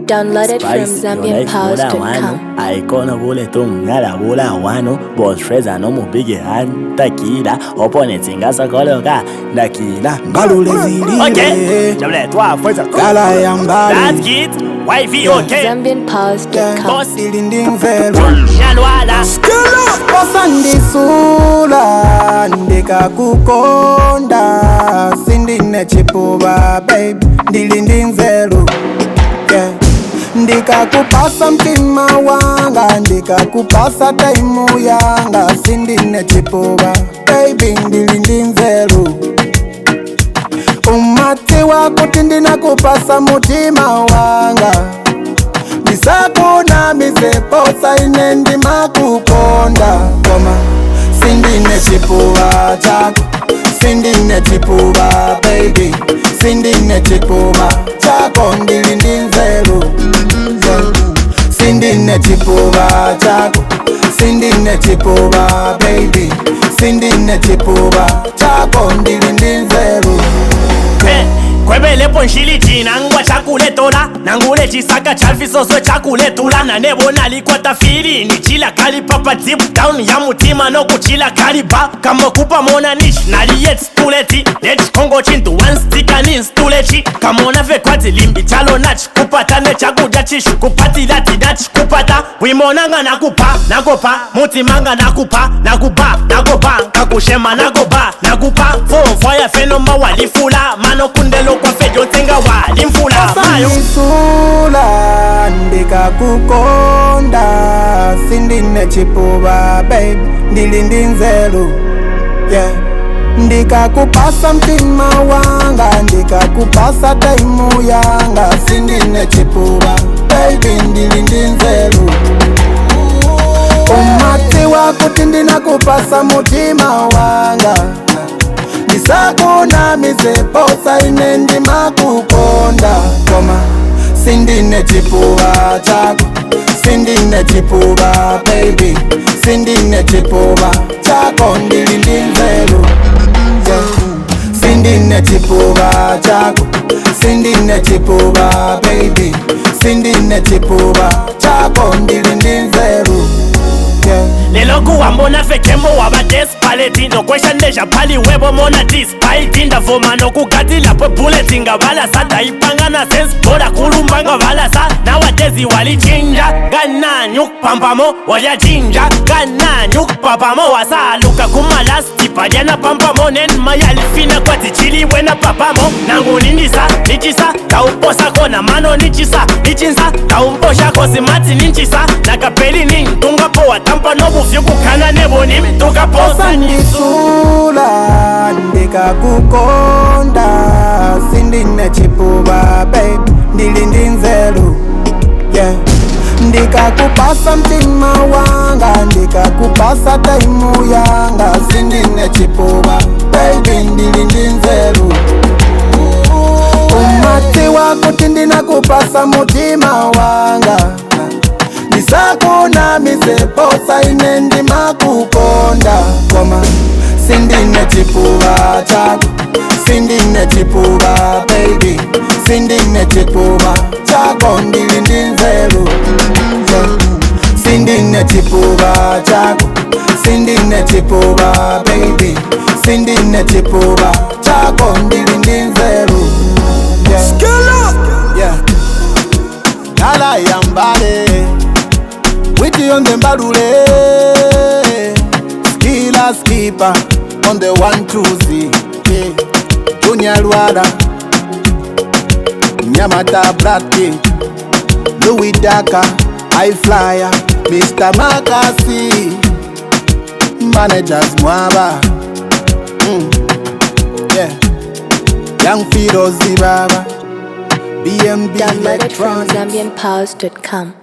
Downloaded from ZambianPost.com. Aikona kule tungala bula wano boss Freza no mubige takira opponents ngasakoloka ndakila Ngalule zilile Okay, jabule toi Freza Kala ya mbali That's it, YV okay ZambianPost.com. Boss Ilinding velo Nyalwala Osandisula ndika kukonda Sindine chipuba babe Ndilinding velo Yeah Ndika kupasa mtima wanga Ndika kupasa taimu yanga Sindine chipuba baby Ndilinding velo Umati wako tindina kupasa mutima wanga Nisakuna miseposa inendi makukonda Koma Sindine chipuba chako Sindine chipuba baby Sindine chipuba chako ndilindinzelu Sindine chipuba chako Sindine chipuba baby Sindine chipuba chako ndilindinzelu Kwebele ponshili jina ngwa chakuletola Nangule chisaka chalfisoso chakuletula Nanebona likwata fili ni chila kali papa deep down ya mutima no kuchila kali ba Kama kupa mona nish nali yet stuleti Let kongo chintu one stick and in stuleti Kamona fe kwati limbi chalo nach Kupata ne chakuja chishu kupati lati nach Kupata wimonanga nakupa Mutimanga nakupa Kakushema nakupa Fon fire fenoma walifula Mano kundelo kwa fejo tenga walimfula Osandisula ndika kukonda Sindine chipuba babe Ndilindinzelu Yeah Ndika kupasa mtima wanga Ndika kupasa taimu yanga Sindine chipuba baby ndilindinzelu Umati wako tindina kupasa mutima wanga Nisakuna miseposa inendi makukonda Koma Sindine chipuba chako Sindine chipuba baby Sindine chipuba chako ndilindinzelu Sindine chipuba chako Sindine chipuba baby Sindine chipuba chako ndilindinzelu Lelo kuwambona fekemo waba despaleti No question deja pali webo mona dispaiti Ndavoma no kugatila pwe buleti nga balasa Taipanga sense boda kulumbanga balasa Nowadays wali jinja Gana nyuk pampamo waya jinja Gana nyuk papamo wasaluka kumalasti Padiana pampamo nen mayali fina kwa tichili wena papamo Nangu ninjisa, nichisa Tauposa kona mano nichisa Nichinsa, taumposha kosi mati ninchisa Nakapeli nintunga poa tampa nobu Fyuku kana nebo nimi tukaposa Osandisula ndika kukonda Sindine chipuba babe Ndilindinzelu Yeah Ndika kupasa mtima wanga Ndika kupasa taimu yanga Sindine chipuba baby ndilindinzelu Umati wako tindina kupasa mutima wanga Nisakuna miseposa inendi makukonda Koma Sindine chipuba chako Sindine chipuba baby Sindine chipuba chako ndilindinzelu Sindine chipuba chako Sindine chipuba baby Sindine chipuba chako ndilindinzelu Yeah Nala yambale Witty on the mbalule Skilla skipper on the 1-2-Z Junior Lwada Nyamata Bratke Louis Daka High Flyer Mr. Makasi Managers Mwaba Yeah Young Fido Zibaba BMB Downloaded from Electronics ZambianPost.com.